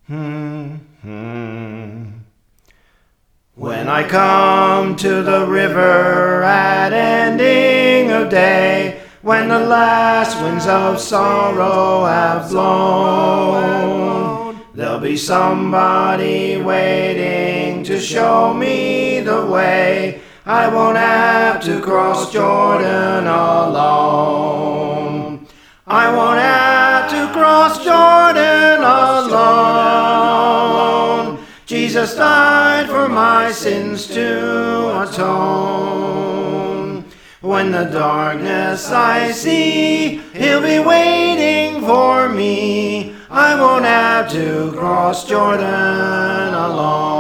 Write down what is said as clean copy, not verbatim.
When I come to the river at ending of day, when the last winds of sorrow have blown, there'll be somebody waiting to show me the way. I won't have to cross Jordan alone. I won't have to cross Jordan alone. Jesus died for my sins to atone. When the darkness I see, he'll be waiting for me. I won't have to cross Jordan alone.